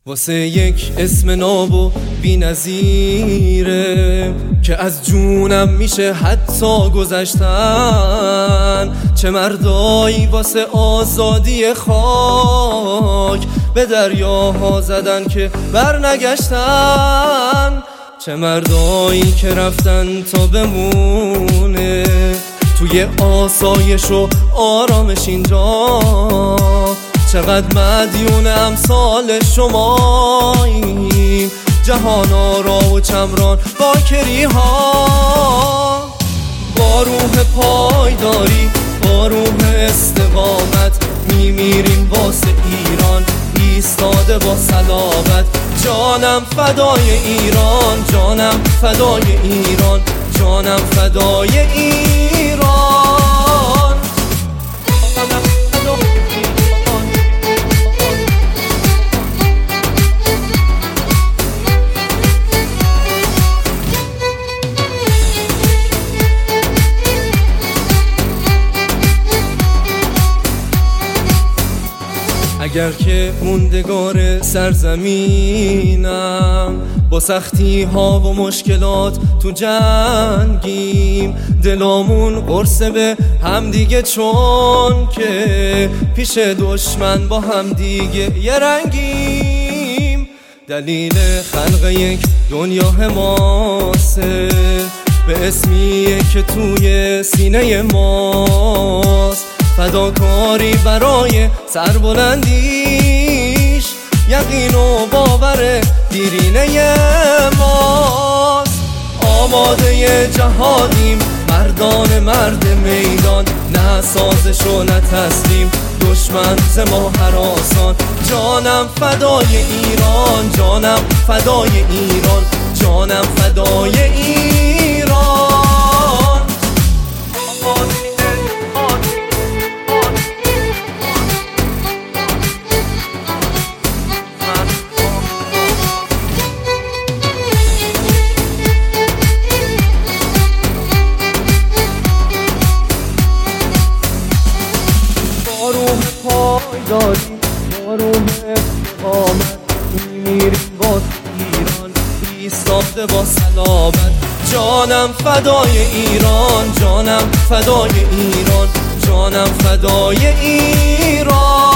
واسه یک اسم ناب و بی نظیره که از جونم میشه حتی گذشتن. چه مردایی واسه آزادی خاک به دریاها زدن که برنگشتن. چه مردایی که رفتن تا بمونه توی آسایش و آرامش اینجا. چقدر مدیون امثال شماییم، جهان آرا و چمران باکری ها. با روح پایداری، با روح استقامت میمیریم واسه ایران، ایستاده با صلابت. جانم فدای ایران، جانم فدای ایران، جانم فدای ایران. اگر که موندگار سرزمینم، با سختی ها و مشکلات تو جنگیم. دلامون قرصه به همدیگه چون که پیش دشمن با همدیگه یه رنگیم. دلیل خلق یک دنیا حماسه به اسمیه که توی سینه ماست. فداکاری برای سربلندیش، یقین و باور دیرینه ماست. آماده جهادیم، مردان مرد میدان، نه سازش و نه تسلیم، دشمن ز ما هراسان. جانم فدای ایران، جانم فدای ایران، جانم فدای ایران. با روح پایداری، با روح استقامت میمیریم واسه ایران، ایستاده با صلابت. جانم فدای ایران، جانم فدای ایران، جانم فدای ایران.